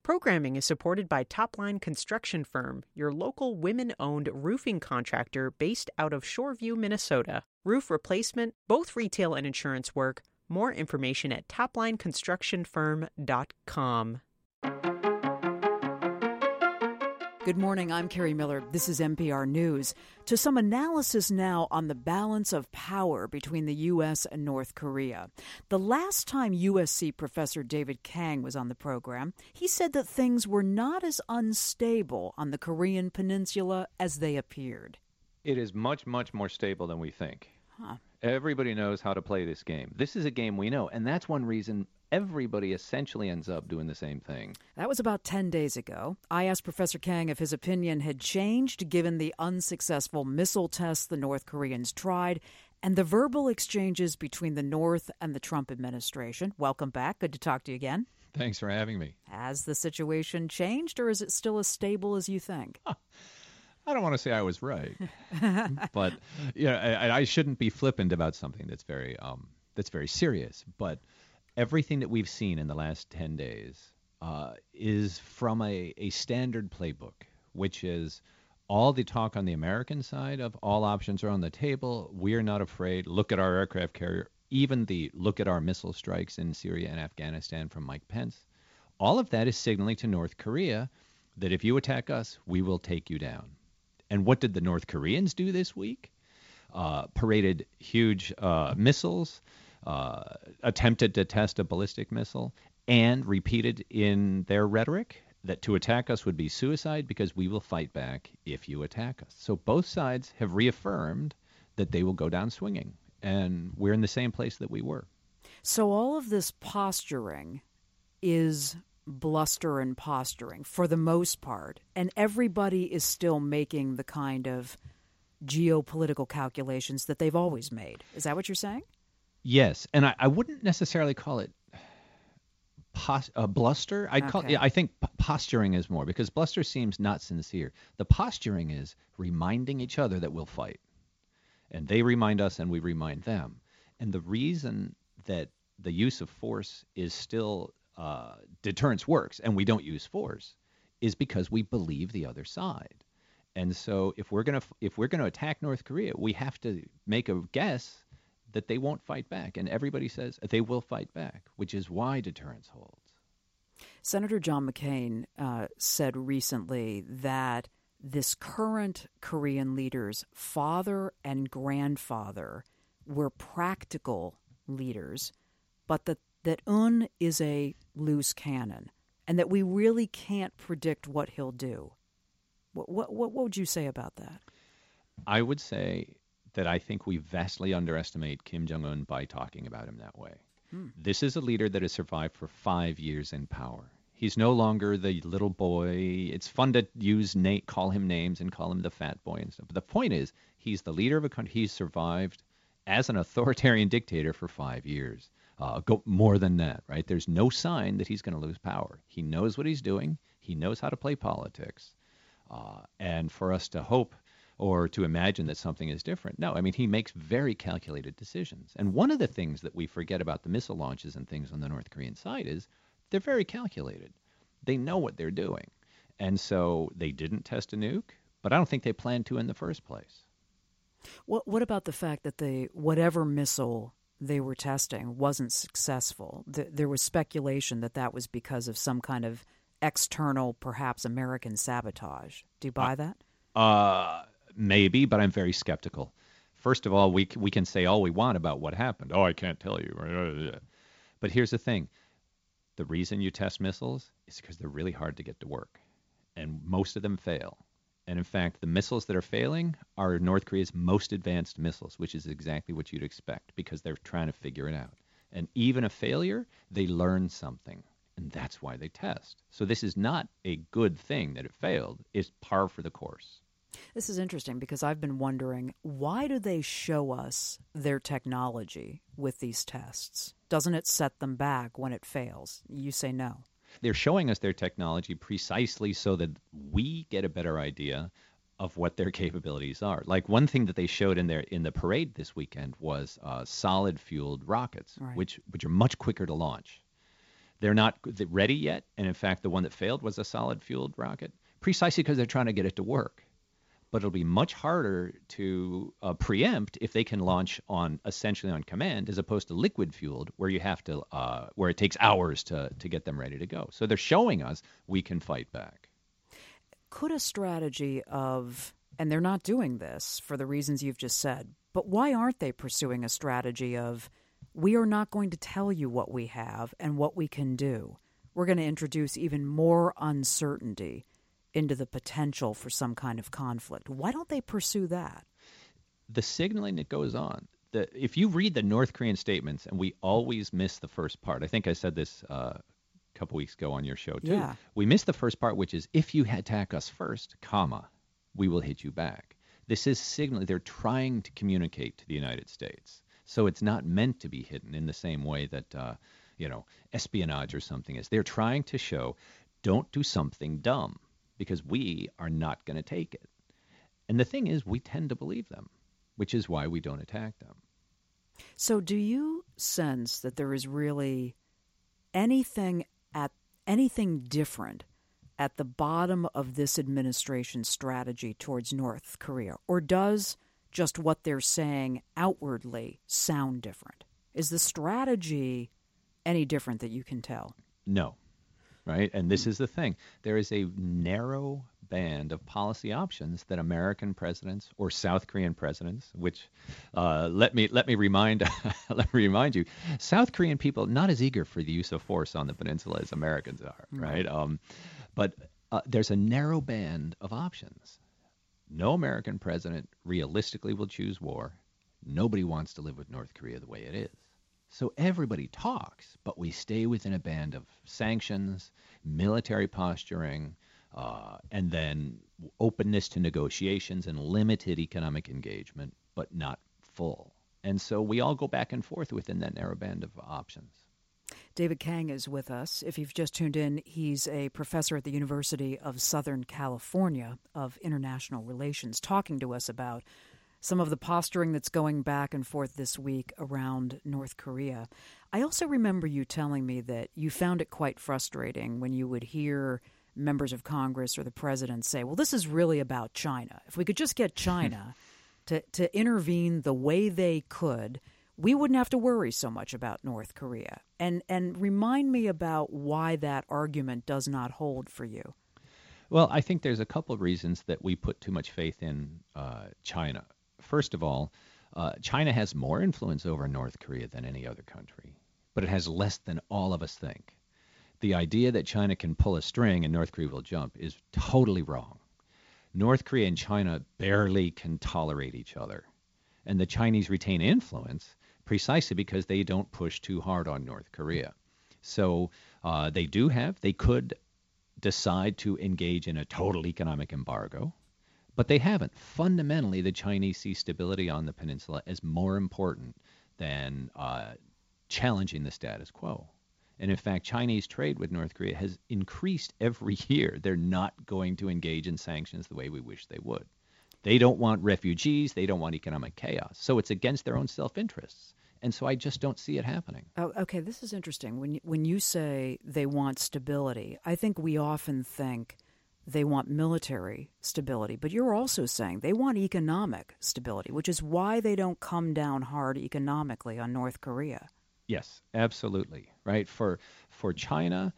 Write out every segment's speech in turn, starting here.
Programming is supported by Topline Construction Firm, your local women-owned roofing contractor based out of Shoreview, Minnesota. Roof replacement, both retail and insurance work. More information at toplineconstructionfirm.com. Good morning, I'm Carrie Miller. This is NPR News. To some analysis now on the balance of power between the U.S. and North Korea. The last time USC professor David Kang was on the program, he said that things were not as unstable on the Korean peninsula as they appeared. It is much, much more stable than we think. Huh. Everybody knows how to play this game. This is a game we know, and that's one reason everybody essentially ends up doing the same thing. That was about 10 days ago. I asked Professor Kang if his opinion had changed given the unsuccessful missile tests the North Koreans tried and the verbal exchanges between the North and the Trump administration. Welcome back. Good to talk to you again. Thanks for having me. Has the situation changed, or is it still as stable as you think? I don't want to say I was right, but I shouldn't be flippant about something that's very serious. But everything that we've seen in the last 10 days is from a standard playbook, which is all the talk on the American side of all options are on the table. We're not afraid. Look at our aircraft carrier. Even the look at our missile strikes in Syria and Afghanistan from Mike Pence. All of that is signaling to North Korea that if you attack us, we will take you down. And what did the North Koreans do this week? Paraded huge missiles, attempted to test a ballistic missile, and repeated in their rhetoric that to attack us would be suicide because we will fight back if you attack us. So both sides have reaffirmed that they will go down swinging, and we're in the same place that we were. So all of this posturing is bluster and posturing for the most part, and everybody is still making the kind of geopolitical calculations that they've always made. Is that what you're saying? Yes, and I wouldn't necessarily call it bluster. I think posturing is more, because bluster seems not sincere. The posturing is reminding each other that we'll fight, and they remind us and we remind them. And the reason that the use of force is still deterrence works and we don't use force is because we believe the other side. And so if we're gonna attack North Korea, we have to make a guess that they won't fight back. And everybody says they will fight back, which is why deterrence holds. Senator John McCain said recently that this current Korean leader's father and grandfather were practical leaders, but that Un is a loose cannon and that we really can't predict what he'll do. What would you say about that? I would say that I think we vastly underestimate Kim Jong-un by talking about him that way. This is a leader that has survived for 5 years in power. He's no longer the little boy. It's fun to call him names and call him the fat boy and stuff. But the point is, he's the leader of a country. He's survived as an authoritarian dictator for 5 years. Go more than that, right? There's no sign that he's going to lose power. He knows what he's doing. He knows how to play politics. And for us to hope or to imagine that something is different, no, I mean, he makes very calculated decisions. And one of the things that we forget about the missile launches and things on the North Korean side is they're very calculated. They know what they're doing. And so they didn't test a nuke, but I don't think they planned to in the first place. What about the fact that whatever missile they were testing wasn't successful? There was speculation that was because of some kind of external, perhaps American sabotage. Do you buy that? Maybe, but I'm very skeptical. First of all, we can say all we want about what happened. Oh, I can't tell you. But here's the thing. The reason you test missiles is because they're really hard to get to work, and most of them fail. And in fact, the missiles that are failing are North Korea's most advanced missiles, which is exactly what you'd expect because they're trying to figure it out. And even a failure, they learn something, and that's why they test. So this is not a good thing that it failed. It's par for the course. This is interesting because I've been wondering, why do they show us their technology with these tests? Doesn't it set them back when it fails? You say no. They're showing us their technology precisely so that we get a better idea of what their capabilities are. Like one thing that they showed in the parade this weekend was solid-fueled rockets, right, which are much quicker to launch. They're not ready yet. And in fact, the one that failed was a solid-fueled rocket, precisely because they're trying to get it to work. But it'll be much harder to preempt if they can launch essentially on command, as opposed to liquid-fueled, where you have to, where it takes hours to get them ready to go. So they're showing us we can fight back. Could a strategy of, and they're not doing this for the reasons you've just said, but why aren't they pursuing a strategy of, we are not going to tell you what we have and what we can do. We're going to introduce even more uncertainty into the potential for some kind of conflict. Why don't they pursue that? The signaling that goes on, if you read the North Korean statements, and we always miss the first part. I think I said this a couple weeks ago on your show, too. Yeah. We miss the first part, which is, if you attack us first, we will hit you back. This is signaling. They're trying to communicate to the United States. So it's not meant to be hidden in the same way that, espionage or something is. They're trying to show, don't do something dumb, because we are not going to take it. And the thing is, we tend to believe them, which is why we don't attack them. So do you sense that there is really anything different at the bottom of this administration's strategy towards North Korea? Or does just what they're saying outwardly sound different? Is the strategy any different that you can tell? No. Right? And this is the thing. There is a narrow band of policy options that American presidents or South Korean presidents, which let me remind you, South Korean people not as eager for the use of force on the peninsula as Americans are, right? But there's a narrow band of options. No American president realistically will choose war. Nobody wants to live with North Korea the way it is. So everybody talks, but we stay within a band of sanctions, military posturing, and then openness to negotiations and limited economic engagement, but not full. And so we all go back and forth within that narrow band of options. David Kang is with us. If you've just tuned in, he's a professor at the University of Southern California of International Relations, talking to us about some of the posturing that's going back and forth this week around North Korea. I also remember you telling me that you found it quite frustrating when you would hear members of Congress or the president say, well, this is really about China. If we could just get China to intervene the way they could, we wouldn't have to worry so much about North Korea. And remind me about why that argument does not hold for you. Well, I think there's a couple of reasons that we put too much faith in China. First of all, China has more influence over North Korea than any other country, but it has less than all of us think. The idea that China can pull a string and North Korea will jump is totally wrong. North Korea and China barely can tolerate each other, and the Chinese retain influence precisely because they don't push too hard on North Korea. So they could decide to engage in a total economic embargo, but they haven't. Fundamentally, the Chinese see stability on the peninsula as more important than challenging the status quo. And in fact, Chinese trade with North Korea has increased every year. They're not going to engage in sanctions the way we wish they would. They don't want refugees. They don't want economic chaos. So it's against their own self-interests. And so I just don't see it happening. Oh, okay, this is interesting. When you say they want stability, I think we often think they want military stability. But you're also saying they want economic stability, which is why they don't come down hard economically on North Korea. Yes, absolutely. Right. For China,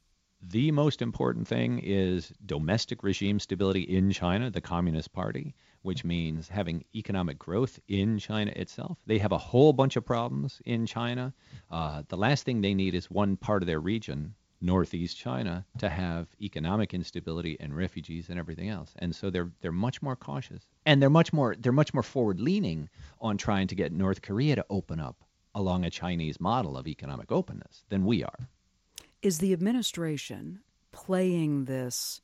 the most important thing is domestic regime stability in China, the Communist Party, which means having economic growth in China itself. They have a whole bunch of problems in China. The last thing they need is one part of their region, Northeast China, to have economic instability and refugees and everything else. And so they're much more cautious, and they're much more forward-leaning on trying to get North Korea to open up along a Chinese model of economic openness than we are. Is the administration playing this?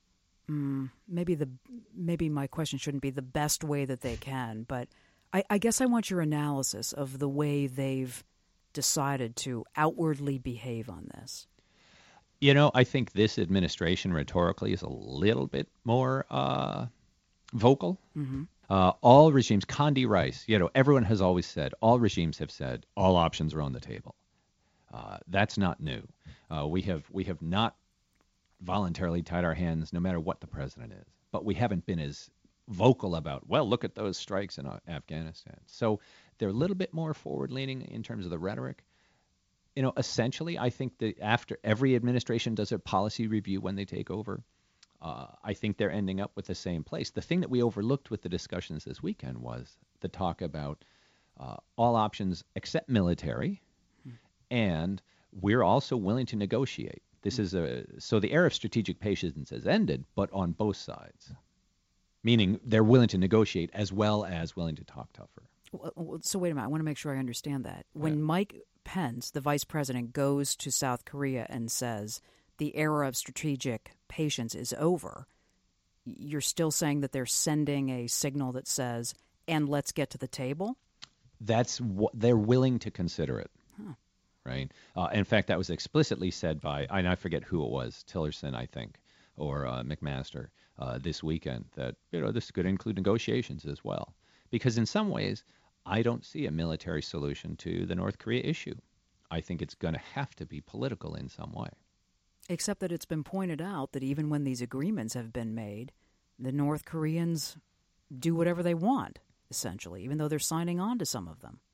Maybe my question shouldn't be the best way that they can, but I guess I want your analysis of the way they've decided to outwardly behave on this. You know, I think this administration rhetorically is a little bit more vocal. Mm-hmm. All regimes, Condi Rice, everyone has always said, all regimes have said, all options are on the table. That's not new. We have not voluntarily tied our hands, no matter what the president is. But we haven't been as vocal about, well, look at those strikes in Afghanistan. So they're a little bit more forward-leaning in terms of the rhetoric. Essentially, I think that after every administration does a policy review when they take over, I think they're ending up with the same place. The thing that we overlooked with the discussions this weekend was the talk about all options except military, and we're also willing to negotiate. This is so the era of strategic patience has ended, but on both sides, meaning they're willing to negotiate as well as willing to talk tougher. So wait a minute, I want to make sure I understand that. When Mike Pence, the vice president, goes to South Korea and says the era of strategic patience is over, you're still saying that they're sending a signal that says, and let's get to the table? That's what they're willing to consider it. Right. In fact, that was explicitly said by, and I forget who it was, Tillerson, I think, or McMaster this weekend, that this could include negotiations as well. Because in some ways, I don't see a military solution to the North Korea issue. I think it's going to have to be political in some way. Except that it's been pointed out that even when these agreements have been made, the North Koreans do whatever they want, essentially, even though they're signing on to some of them.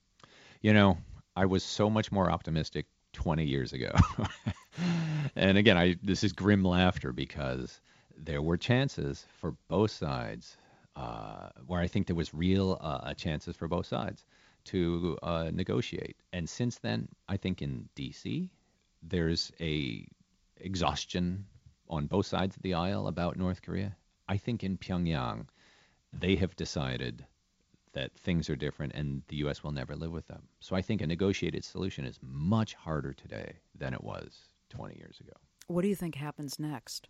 I was so much more optimistic 20 years ago. And again, this is grim laughter because there were chances for both sides where I think there was real chances for both sides to negotiate. And since then, I think in D.C., there's a exhaustion on both sides of the aisle about North Korea. I think in Pyongyang, they have decided that things are different and the U.S. will never live with them. So I think a negotiated solution is much harder today than it was 20 years ago. What do you think happens next?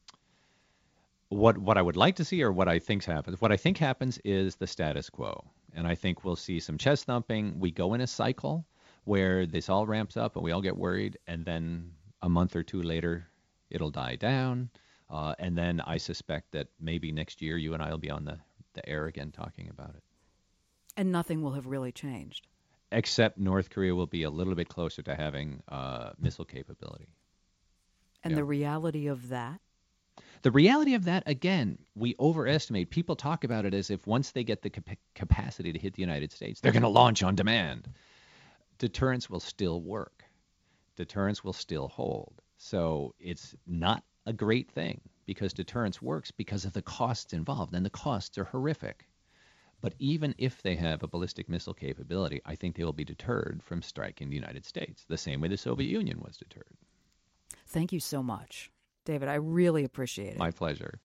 What I would like to see, or what I think happens? What I think happens is the status quo. And I think we'll see some chest thumping. We go in a cycle where this all ramps up and we all get worried, and then a month or two later, it'll die down. And then I suspect that maybe next year you and I will be on the air again talking about it. And nothing will have really changed. Except North Korea will be a little bit closer to having missile capability. And the reality of that? The reality of that, again, we overestimate. People talk about it as if once they get the capacity to hit the United States, they're going to launch on demand. Deterrence will still work. Deterrence will still hold. So it's not a great thing because deterrence works because of the costs involved, and the costs are horrific. But even if they have a ballistic missile capability, I think they will be deterred from striking the United States, the same way the Soviet Union was deterred. Thank you so much, David. I really appreciate it. My pleasure.